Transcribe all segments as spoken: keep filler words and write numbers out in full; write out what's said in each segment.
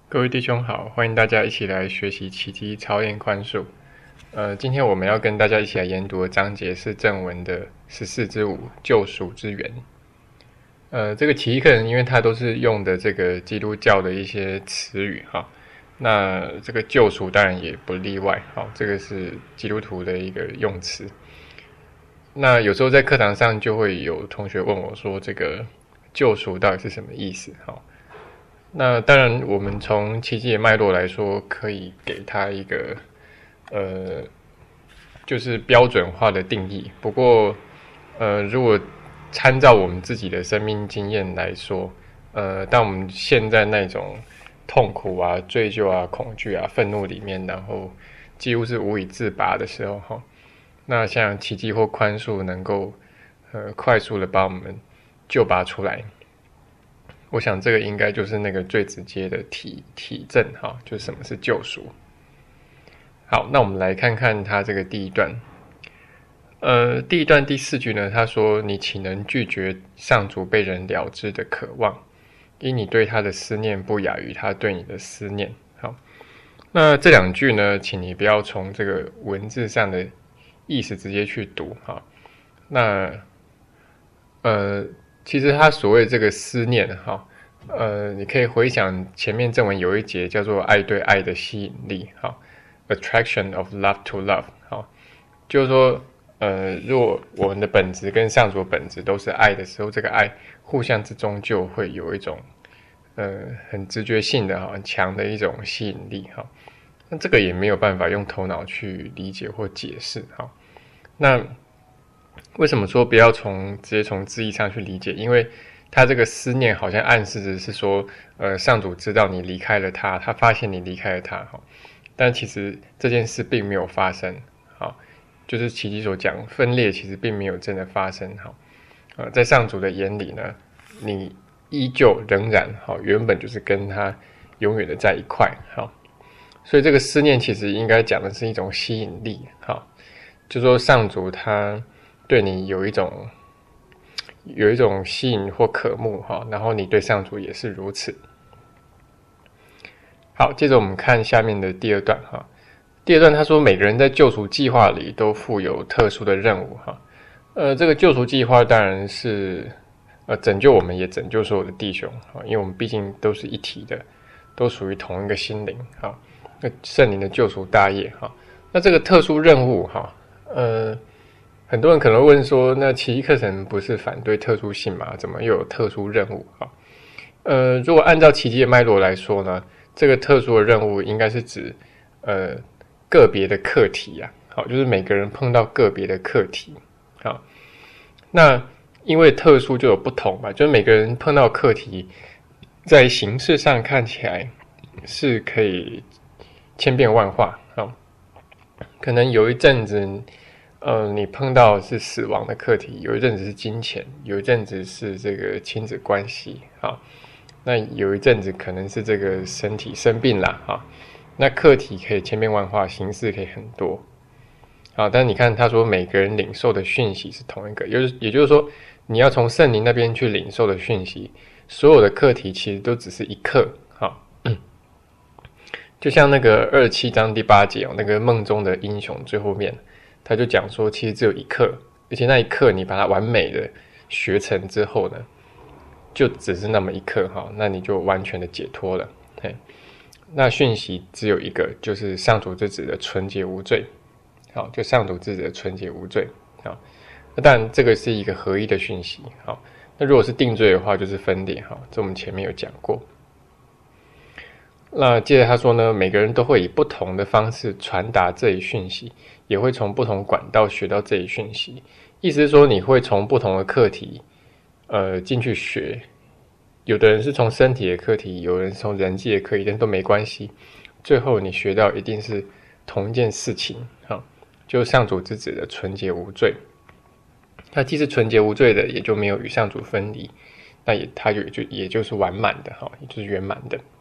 各位弟兄好，欢迎大家一起来学习奇迹操练宽恕。呃，今天我们要跟大家一起来研读的章节是正文的十四之五救赎之源。呃，这个奇迹课程因为它都是用的这个基督教的一些词语哈，那这个救赎当然也不例外，好，这个是基督徒的一个用词。那有时候在课堂上就会有同学问我说，这个救赎到底是什么意思？好。那当然，我们从奇迹的脉络来说，可以给它一个呃，就是标准化的定义。不过，呃，如果参照我们自己的生命经验来说，呃，当我们陷在那种痛苦啊、罪疚啊、恐惧啊、愤怒里面，然后几乎是无以自拔的时候，哈，那像奇迹或宽恕能够呃快速的把我们救拔出来。我想这个应该就是那个最直接的体体证哈，就是什么是救赎。好，那我们来看看他这个第一段。呃，第一段第四句呢，他说：“你岂能拒绝上主被人了知的渴望？因你对他的思念不亚于他对你的思念。”好，那这两句呢，请你不要从这个文字上的意思直接去读哈。那呃。其实他所谓这个思念哈，呃，你可以回想前面正文有一节叫做爱对爱的吸引力哈 ，attraction of love to love 哈，就是说，呃，如果我们的本质跟上主的本质都是爱的时候，这个爱互相之中就会有一种呃很直觉性的哈，很强的一种吸引力哈。那这个也没有办法用头脑去理解或解释哈。那为什么说不要从直接从字义上去理解？因为他这个思念好像暗示着是说，呃，上主知道你离开了他，他发现你离开了他，哈，但其实这件事并没有发生，好，就是奇迹所讲分裂其实并没有真的发生，哈，呃，在上主的眼里呢，你依旧仍然好，原本就是跟他永远的在一块，好，所以这个思念其实应该讲的是一种吸引力，好，就说上主他对你有一种有一种吸引或渴慕哈，然后你对上主也是如此。好，接着我们看下面的第二段哈。第二段他说，每个人在救赎计划里都负有特殊的任务哈。呃，这个救赎计划当然是呃拯救我们，也拯救所有的弟兄哈，因为我们毕竟都是一体的，都属于同一个心灵哈。那圣灵的救赎大业哈，那这个特殊任务哈，呃。很多人可能问说，那奇迹课程不是反对特殊性吗？怎么又有特殊任务啊？呃，如果按照奇迹的脉络来说呢，这个特殊的任务应该是指呃个别的课题啊，好，就是每个人碰到个别的课题，好，那因为特殊就有不同嘛，就是每个人碰到课题，在形式上看起来是可以千变万化，好，可能有一阵子。呃，你碰到的是死亡的课题，有一阵子是金钱，有一阵子是这个亲子关系，好，那有一阵子可能是这个身体生病啦，哈，那课题可以千变万化，形式可以很多，好，但你看他说每个人领受的讯息是同一个，也就是也就是说，你要从圣灵那边去领受的讯息，所有的课题其实都只是一课，好，就像那个二十七章第八节哦，那个梦中的英雄最后面。他就讲说，其实只有一课，而且那一课你把它完美的学成之后呢，就只是那么一课哈，那你就完全的解脱了。嘿，那讯息只有一个，就是上主之子的纯洁无罪，好，就上主之子的纯洁无罪，好，那当然这个是一个合一的讯息，好，那如果是定罪的话，就是分裂，哈，这我们前面有讲过。那接着他说呢，每个人都会以不同的方式传达这一讯息，也会从不同管道学到这一讯息。意思是说，你会从不同的课题，呃，进去学。有的人是从身体的课题，有人是从人际的课题，但都没关系。最后你学到一定是同一件事情，哈，就是上主之子的纯洁无罪。他既是纯洁无罪的，也就没有与上主分离，那也他就就也就是完满的，哈，也就是圆满的。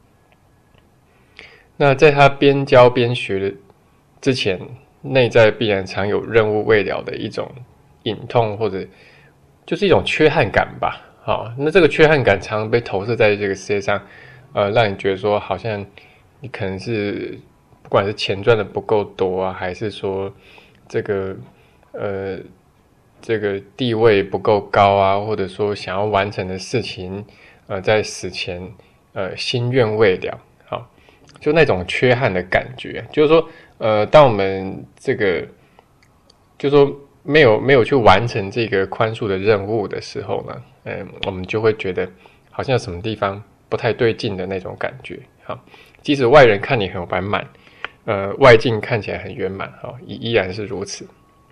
那在他边教边学的之前，内在必然常有任务未了的一种隐痛，或者就是一种缺憾感吧。好，那这个缺憾感常常被投射在这个世界上， 呃，让你觉得说好像你可能是不管是钱赚的不够多啊，还是说这个呃这个地位不够高啊，或者说想要完成的事情，呃，在死前呃心愿未了，好，就那种缺憾的感觉，就是说，呃，当我们这个就是说没有没有去完成这个宽恕的任务的时候呢，嗯，我们就会觉得好像有什么地方不太对劲的那种感觉，好，即使外人看你很完满，呃，外境看起来很圆满，好，依依然是如此。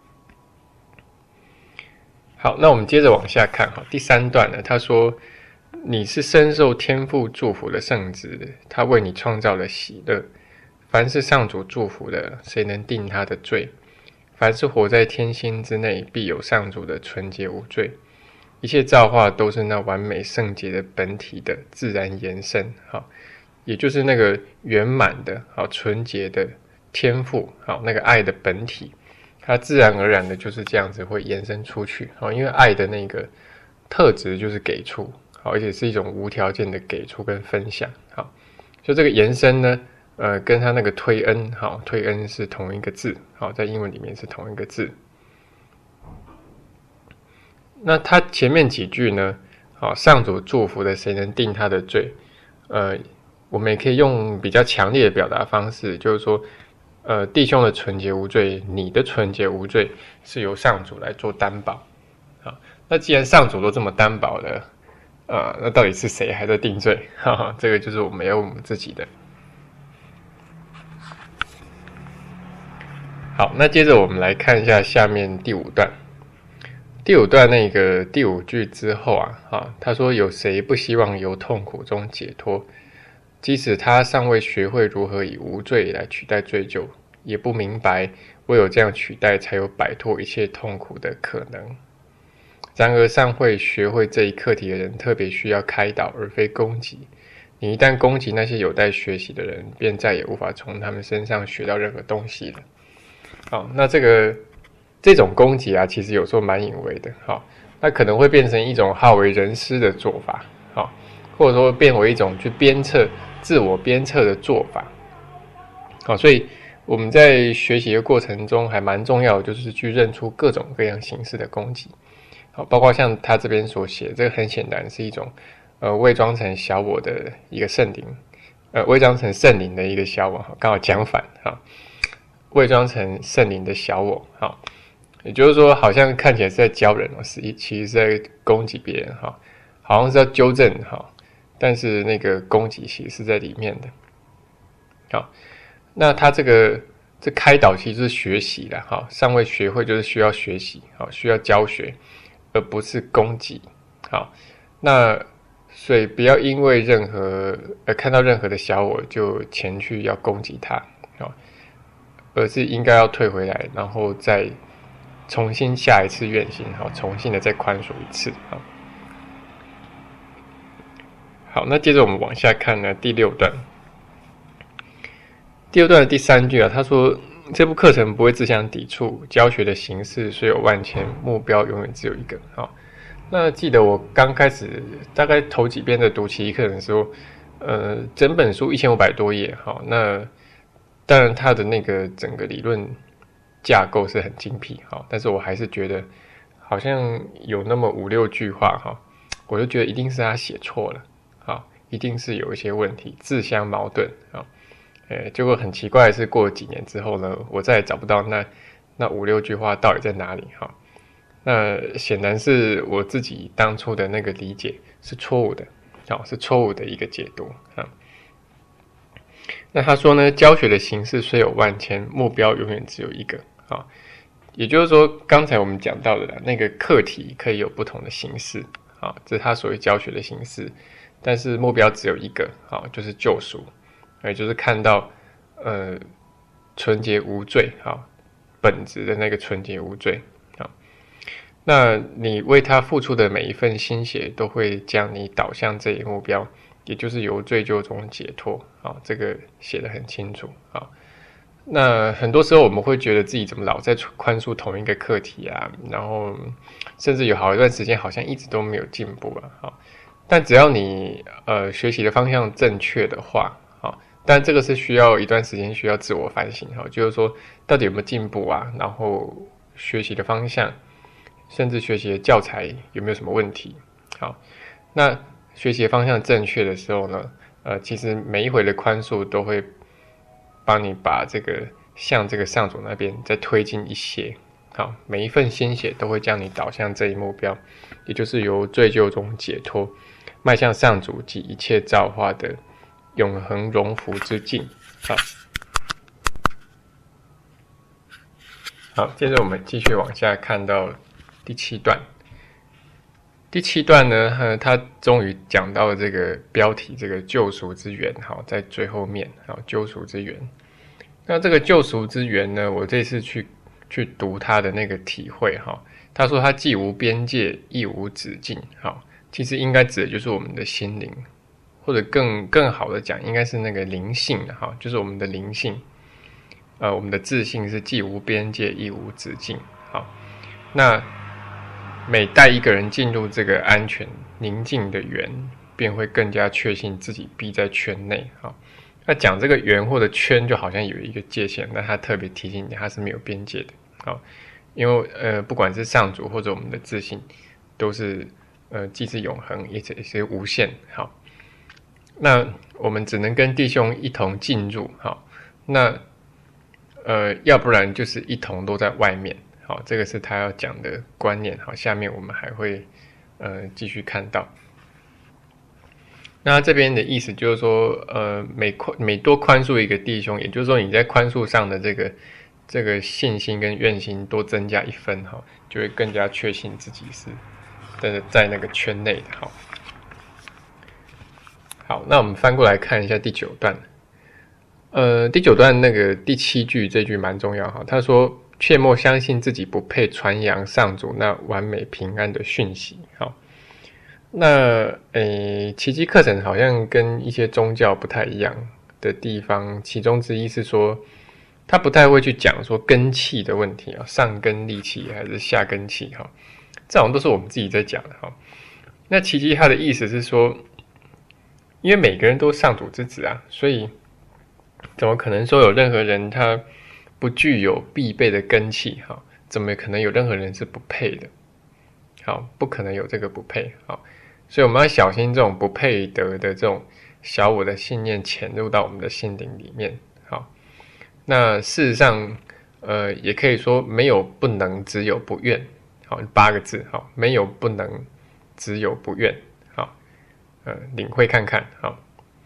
好，那我们接着往下看，哈，第三段呢，他说，你是深受天父祝福的圣子，他为你创造了喜乐。凡是上主祝福的，谁能定他的罪？凡是活在天心之内，必有上主的纯洁无罪。一切造化都是那完美圣洁的本体的自然延伸，好，也就是那个圆满的、好纯洁的天父，好那个爱的本体。它自然而然的就是这样子会延伸出去，因为爱的那个特质就是给出，而且是一种无条件的给出跟分享，好，所以这个延伸呢，呃，跟它那个推恩，好，推恩是同一个字，好，在英文里面是同一个字。那它前面几句呢，好，上主祝福的，谁能定他的罪？呃，我们也可以用比较强烈的表达方式，就是说。呃，弟兄的纯洁无罪，你的纯洁无罪是由上主来做担保。好，那既然上主都这么担保了，呃，那到底是谁还在定罪？哈哈，这个就是我们要我们自己的。好，那接着我们来看一下下面第五段。第五段那个第五句之后啊，啊，他说有谁不希望由痛苦中解脱？即使他尚未学会如何以无罪来取代罪疚，也不明白唯有这样取代才有摆脱一切痛苦的可能。然而尚会学会这一课题的人特别需要开导而非攻击。你一旦攻击那些有待学习的人，便再也无法从他们身上学到任何东西了。好，那这个这种攻击啊，其实有时候蛮隐微的。好，那可能会变成一种好为人师的做法。好，或者说变为一种去鞭策自我鞭策的做法，好，所以我们在学习的过程中还蛮重要的，就是去认出各种各样形式的攻击，好，包括像他这边所写，这个很显然是一种呃伪装成小我的一个圣灵，呃伪装成圣灵的一个小我，刚好讲反哈，伪装成圣灵的小我，好，也就是说好像看起来是在教人哦，实际其实是在攻击别人哈，好像是要纠正哈。但是那个攻击其实是在里面的，好，那他这个这开导其实是学习啦，好，尚未学会就是需要学习，好，需要教学，而不是攻击，好，那所以不要因为任何呃看到任何的小我就前去要攻击他，好，而是应该要退回来，然后再重新下一次愿心，好，重新的再宽恕一次，好。好，那接着我们往下看呢，第六段。第六段的第三句啊，他说这部课程不会自相抵触，教学的形式虽有万千，目标永远只有一个。好，那记得我刚开始大概头几遍的读奇异课程的时候，呃，整本书一千五百多页，好，那当然它的那个整个理论架构是很精辟，好，但是我还是觉得好像有那么五六句话哈，我就觉得一定是他写错了。好，一定是有一些问题，自相矛盾啊。诶，结果很奇怪的是，过了几年之后呢，我再也找不到那那五六句话到底在哪里哈。那显然是我自己当初的那个理解是错误的，好，是错误的一个解读啊。那他说呢，教学的形式虽有万千，目标永远只有一个啊。也就是说，刚才我们讲到的啦，那个课题可以有不同的形式啊，这是他所谓教学的形式。但是目标只有一个，好，就是救赎，也就是看到呃纯洁无罪，好，本质的那个纯洁无罪，好，那你为他付出的每一份心血，都会将你导向这一目标，也就是由罪疚中解脱，好，这个写得很清楚，好。那很多时候我们会觉得自己怎么老在宽恕同一个课题啊，然后甚至有好一段时间好像一直都没有进步啊，好。 但只要你呃学习的方向正确的话，好，但这个是需要一段时间需要自我反省，哈，就是说到底有没有进步啊，然后学习的方向，甚至学习的教材有没有什么问题，好，那学习的方向正确的时候呢，呃，其实每一回的宽恕都会帮你把这个向这个上主那边再推进一些。好，每一份心血都会将你导向这一目标，也就是由罪疚中解脱，迈向上主及一切造化的永恒荣福之境。好，好，接着我们继续往下看到第七段。第七段呢，呃，他终于讲到了这个标题，这个救赎之源。好，在最后面，好，救赎之源。那这个救赎之源呢，我这次去。去读他的那个体会哈，他说他既无边界亦无止境，好，其实应该指的就是我们的心灵，或者更更好的讲，应该是那个灵性哈，就是我们的灵性，呃，我们的自信是既无边界亦无止境，好，那每带一个人进入这个安全宁静的园，便会更加确信自己必在圈内，好。那讲这个圆或者圈就好像有一个界限，那他特别提醒你，它是没有边界的，好，因为呃，不管是上主或者我们的自信，都是呃既是永恒，也是也是无限，好，那我们只能跟弟兄一同进入，好，那呃，要不然就是一同都在外面，好，这个是他要讲的观念，好，下面我们还会呃继续看到。那这边的意思就是说，呃，每宽每多宽恕一个弟兄，也就是说你在宽恕上的这个这个信心跟愿心多增加一分哈，就会更加确信自己是在在那个圈内的。好，好，那我们翻过来看一下第九段。呃，第九段那个第七句这句蛮重要哈，他说：“切莫相信自己不配传扬上主那完美平安的讯息。”好。那诶，奇迹课程好像跟一些宗教不太一样的地方，其中之一是说，他不太会去讲说根气的问题啊，上根利气还是下根气哈，这种都是我们自己在讲的哈。那奇迹它的意思是说，因为每个人都是上主之子啊，所以怎么可能说有任何人他不具有必备的根气哈？怎么可能有任何人是不配的？好，不可能有这个不配好。所以我们要小心这种不配得的这种小我的信念潜入到我们的心灵里面。好，那事实上，呃，也可以说没有不能，只有不愿。好，八个字。好，没有不能，只有不愿。好，呃，领会看看。好，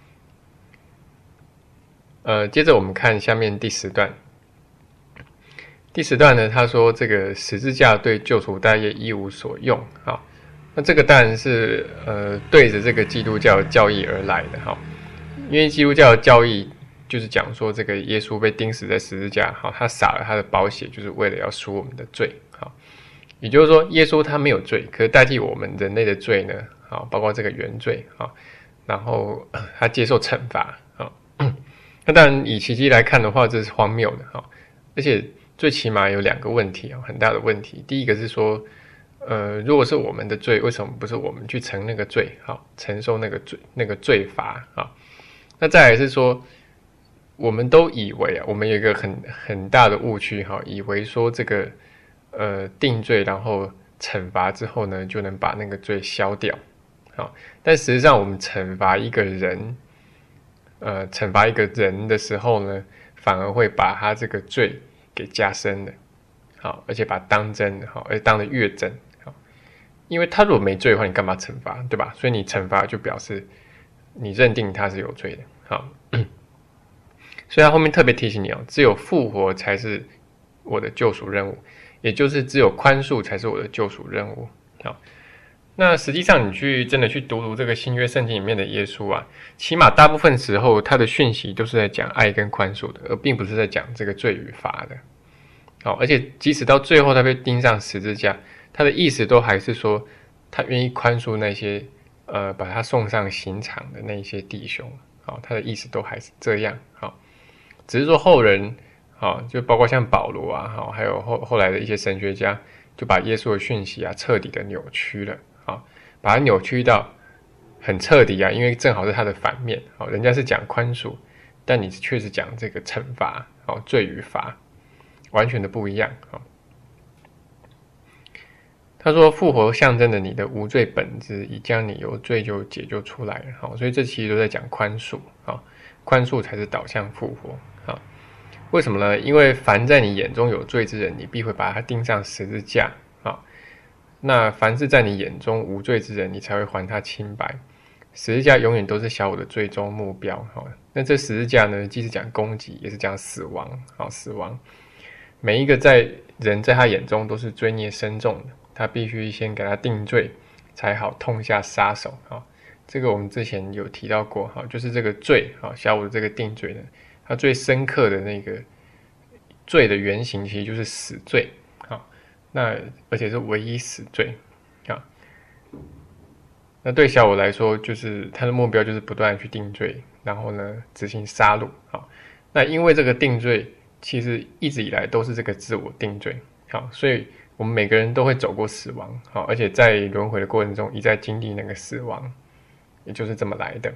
呃，接着我们看下面第十段。第十段呢，他说这个十字架对救赎大业一无所用。好。那这个当然是呃对着这个基督教教义而来的哈，因为基督教教义就是讲说这个耶稣被钉死在十字架，好，他洒了他的宝血，就是为了要赎我们的罪，好，也就是说耶稣他没有罪，可是代替我们人类的罪呢，好，包括这个原罪，好，然后他接受惩罚，好，那当然以奇迹来看的话，这是荒谬的，好，而且最起码有两个问题，很大的问题，第一个是说。呃，如果是我们的罪，为什么不是我们去承那个罪？好，承受那个罪那个罪罚啊？那再来是说，我们都以为啊，我们有一个很很大的误区哈，以为说这个呃定罪，然后惩罚之后呢，就能把那个罪消掉。好，但实际上我们惩罚一个人，呃，惩罚一个人的时候呢，反而会把他这个罪给加深了。好，而且把它当真，好，而且当得越真。因为他如果没罪的话，你干嘛惩罚，对吧？所以你惩罚就表示你认定他是有罪的。好，所以他后面特别提醒你哦，只有复活才是我的救赎任务，也就是只有宽恕才是我的救赎任务。好，那实际上你去真的去读读这个新约圣经里面的耶稣啊，起码大部分时候他的讯息都是在讲爱跟宽恕的，而并不是在讲这个罪与罚的。好，而且即使到最后他被钉上十字架。他的意思都还是说，他愿意宽恕那些呃把他送上刑场的那些弟兄，好，他的意思都还是这样，好，只是说后人，好，就包括像保罗啊，好，还有后后来的一些神学家，就把耶稣的讯息啊彻底的扭曲了，好，把它扭曲到很彻底啊，因为正好是它的反面。好，人家是讲宽恕，但你却是讲这个惩罚，好，罪与罚，完全的不一样。好，他说复活象征着你的无罪本质，已将你由罪就解救出来了。好，所以这其实都在讲宽恕。好，宽恕才是导向复活。好，为什么呢？因为凡在你眼中有罪之人，你必会把他钉上十字架。好，那凡是在你眼中无罪之人，你才会还他清白。十字架永远都是小我的最终目标。好，那这十字架呢，既是讲攻击，也是讲死亡。好，死亡，每一个在人在他眼中都是罪孽深重的，他必须先给他定罪，才好痛下杀手。好，这个我们之前有提到过。好，就是这个罪，好，小我的这个定罪呢，它最深刻的那个罪的原型，其实就是死罪。好，那而且是唯一死罪。好，那对小我来说，就是他的目标就是不断的去定罪，然后呢执行杀戮。好，那因为这个定罪其实一直以来都是这个自我定罪。好，所以我们每个人都会走过死亡。好，而且在轮回的过程中一再经历那个死亡，也就是这么来的。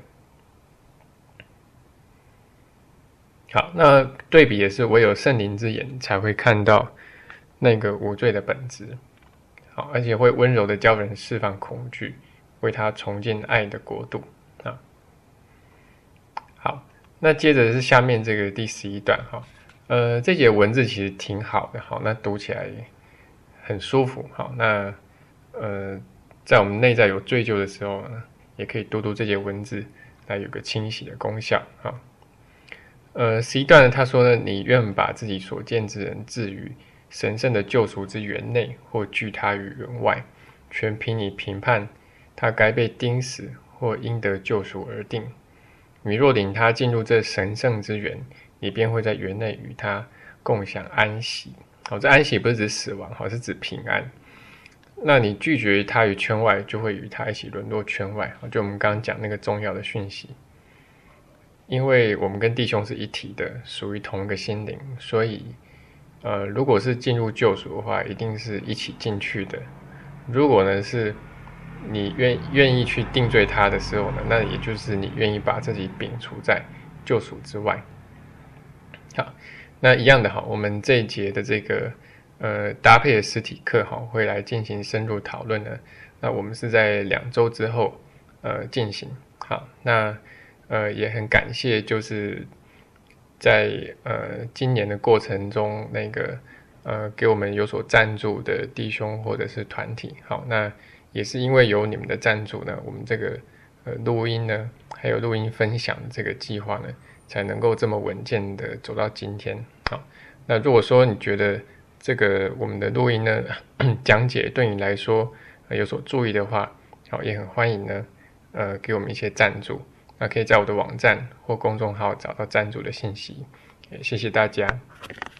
好，那对比也是唯有圣灵之眼才会看到那个无罪的本质。好，而且会温柔的教人释放恐惧，为他重建爱的国度。啊，好，那接着是下面这个第十一段。哈，呃，这节文字其实挺好的。好，那读起来很舒服。好，那呃，在我们内在有罪疚的时候呢，也可以读读这节文字，来有个清洗的功效。好，呃，十一段呢，他说呢，你愿把自己所见之人置于神圣的救赎之园内，或拒他于园外，全凭你评判他该被钉死或应得救赎而定。你若领他进入这神圣之园，你便会在园内与他共享安息。好，这安息不是指死亡，好，是指平安。那你拒绝他于圈外，就会与他一起沦落圈外。就我们刚刚讲那个重要的讯息，因为我们跟弟兄是一体的，属于同一个心灵，所以呃，如果是进入救赎的话，一定是一起进去的。如果呢是你愿愿意去定罪他的时候呢，那也就是你愿意把自己摒除在救赎之外。好，那一样的哈，我们这一节的这个呃搭配的实体课哈，会来进行深入讨论呢。那我们是在两周之后呃进行。好，那呃也很感谢，就是在呃今年的过程中，那个呃给我们有所赞助的弟兄或者是团体。好，那也是因为有你们的赞助呢，我们这个呃录音呢，还有录音分享这个计划呢，才能够这么稳健的走到今天。好，那如果说你觉得这个我们的录音呢讲解对你来说、呃、有所注意的话，好，也很欢迎呢呃给我们一些赞助。那可以在我的网站或公众号找到赞助的信息。谢谢大家。